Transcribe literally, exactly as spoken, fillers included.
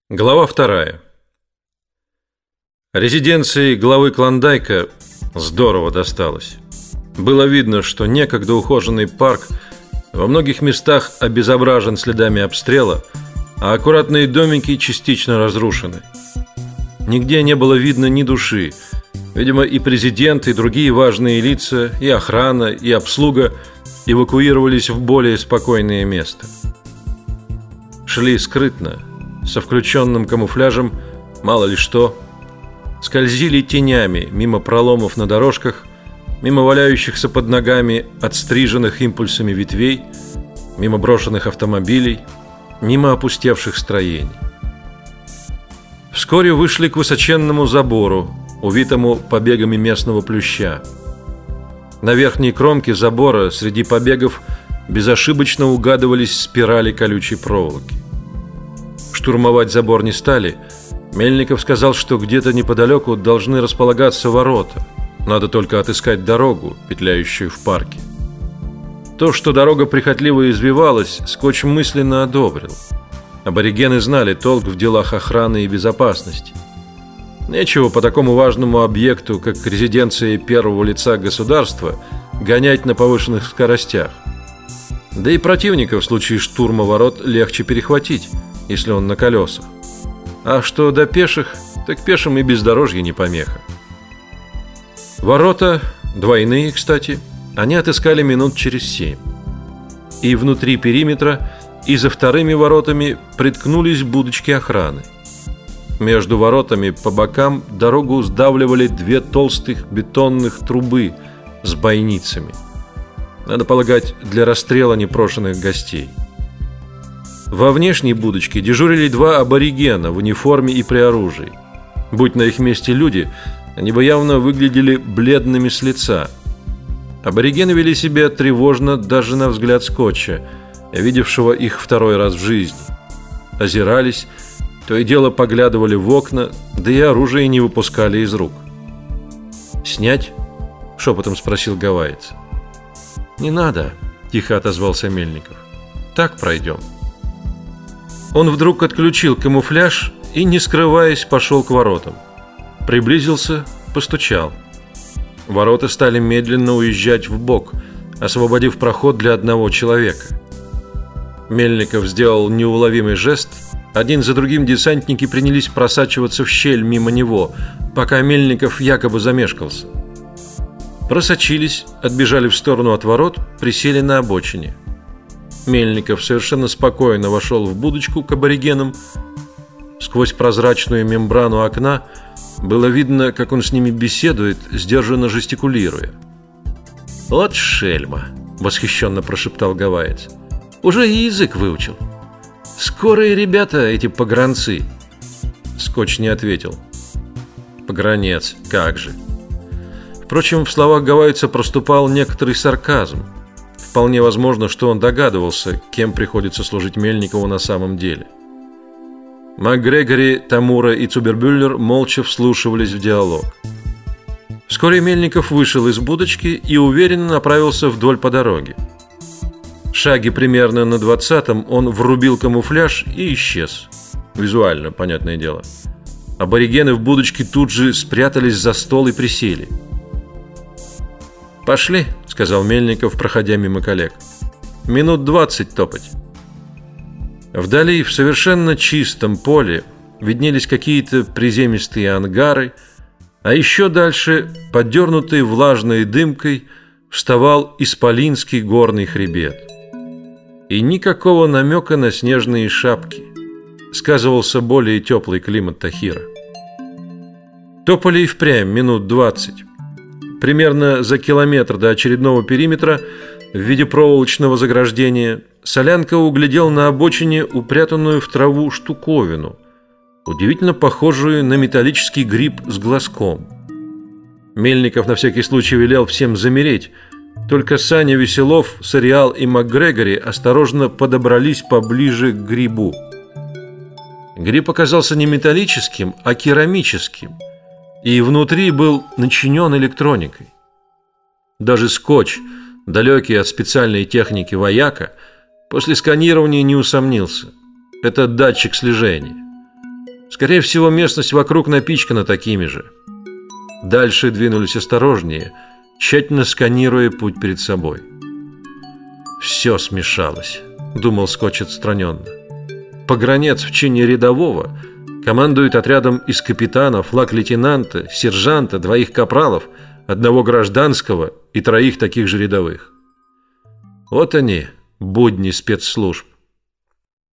Глава вторая. Резиденции главы Клондайка здорово досталось. Было видно, что некогда ухоженный парк во многих местах обезображен следами обстрела, а аккуратные домики частично разрушены. Нигде не было видно ни души. Видимо, и президент, и другие важные лица, и охрана, и обслуга эвакуировались в более спокойное место. Шли скрытно, со включенным камуфляжем, мало ли что, скользили тенями мимо проломов на дорожках, мимо валяющихся под ногами отстриженных импульсами ветвей, мимо брошенных автомобилей, мимо опустевших строений. Вскоре вышли к высоченному забору, увитому побегами местного плюща. На верхней кромке забора среди побегов безошибочно угадывались спирали колючей проволоки. Штурмовать забор не стали. Мельников сказал, что где-то неподалеку должны располагаться ворота. Надо только отыскать дорогу, петляющую в парке. То, что дорога прихотливо извивалась, Скотч мысленно одобрил. Аборигены знали толк в делах охраны и безопасности. Нечего по такому важному объекту, как резиденция первого лица государства, гонять на повышенных скоростях. Да и противника в случае штурма ворот легче перехватить, если он на колесах. А что до пеших, так пешим и бездорожье не помеха. Ворота, двойные, кстати, они отыскали минут через семь. И внутри периметра, и за вторыми воротами приткнулись будочки охраны. Между воротами по бокам дорогу сдавливали две толстых бетонных трубы с бойницами. Надо полагать, для расстрела непрошенных гостей. Во внешней будочке дежурили два аборигена в униформе и при оружии. Будь на их месте люди, они бы явно выглядели бледными с лица. Аборигены вели себя тревожно даже на взгляд Скотча, видевшего их второй раз в жизни. Озирались, то и дело поглядывали в окна, да и оружие не выпускали из рук. «Снять?» — шепотом спросил гавайец. «Не надо», — тихо отозвался Мельников. «Так пройдем». Он вдруг отключил камуфляж и, не скрываясь, пошел к воротам. Приблизился, постучал. Ворота стали медленно уезжать вбок, освободив проход для одного человека. Мельников сделал неуловимый жест. Один за другим десантники принялись просачиваться в щель мимо него, пока Мельников якобы замешкался. Просочились, отбежали в сторону от ворот, присели на обочине. Мельников совершенно спокойно вошел в будочку к аборигенам. Сквозь прозрачную мембрану окна было видно, как он с ними беседует, сдержанно жестикулируя. «Вот шельма!» — восхищенно прошептал гавайец. «Уже и язык выучил. Скорые ребята эти погранцы». Скотч не ответил. «Погранец, как же!» Впрочем, в словах гавайца проступал некоторый сарказм. Вполне возможно, что он догадывался, кем приходится служить Мельникову на самом деле. МакГрегори, Тамура и Цубербюллер молча вслушивались в диалог. Вскоре Мельников вышел из будочки и уверенно направился вдоль по дороге. Шаги примерно на двадцатом он врубил камуфляж и исчез. Визуально, понятное дело. Аборигены в будочке тут же спрятались за стол и присели. «Пошли», — сказал Мельников, проходя мимо коллег. «Минут двадцать топать». Вдали, в совершенно чистом поле, виднелись какие-то приземистые ангары, а еще дальше, подернутый влажной дымкой, вставал исполинский горный хребет. И никакого намека на снежные шапки. Сказывался более теплый климат Тахира. Топали и впрямь минут двадцать. Примерно за километр до очередного периметра в виде проволочного заграждения Солянка углядел на обочине упрятанную в траву штуковину, удивительно похожую на металлический гриб с глазком. Мельников на всякий случай велел всем замереть. Только Саня Веселов, Сариал и МакГрегори осторожно подобрались поближе к грибу. Гриб оказался не металлическим, а керамическим, и внутри был начинен электроникой. Даже Скотч, далекий от специальной техники вояка, после сканирования не усомнился. Это датчик слежения. Скорее всего, местность вокруг напичкана такими же. Дальше двинулись осторожнее, тщательно сканируя путь перед собой. Все смешалось, думал Скотч отстраненно. Погранец в чине рядового командует отрядом из капитана, флаг-лейтенанта, сержанта, двоих капралов, одного гражданского и троих таких же рядовых. Вот они, будни спецслужб.